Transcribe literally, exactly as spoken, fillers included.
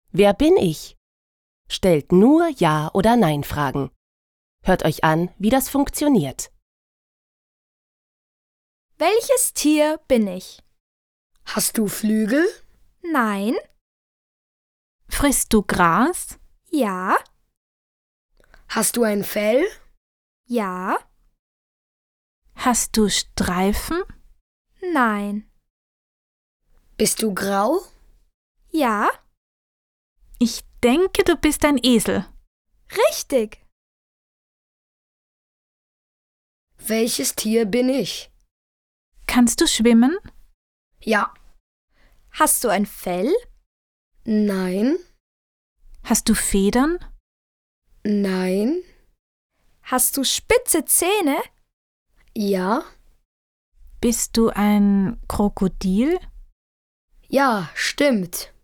Wer bin ich? Stellt nur Ja- oder Nein-Fragen. Hört euch an, wie das funktioniert. Welches Tier bin ich? Hast du Flügel? Nein. Frisst du Gras? Ja. Hast du ein Fell? Ja. Hast du Streifen? Nein. Bist du grau? Ja. Ich denke, du bist ein Esel. Richtig. Welches Tier bin ich? Kannst du schwimmen? Ja. Hast du ein Fell? Nein. Hast du Federn? Nein. Hast du spitze Zähne? Ja. Bist du ein Krokodil? Ja, stimmt.